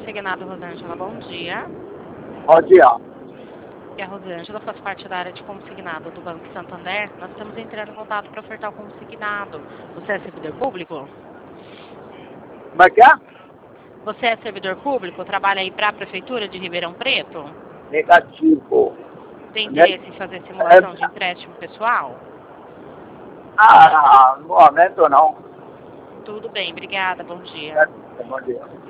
Consignado Rosângela, bom dia. Bom dia. E a Rosângela faz parte da área de consignado do Banco Santander. Nós estamos entrando em contato para ofertar o consignado. Você é servidor público? Como é que é? Você é servidor público? Trabalha aí para a Prefeitura de Ribeirão Preto? Negativo. Tem interesse em fazer simulação de empréstimo pessoal? No momento não. Tudo bem, obrigada, bom dia. Bom dia.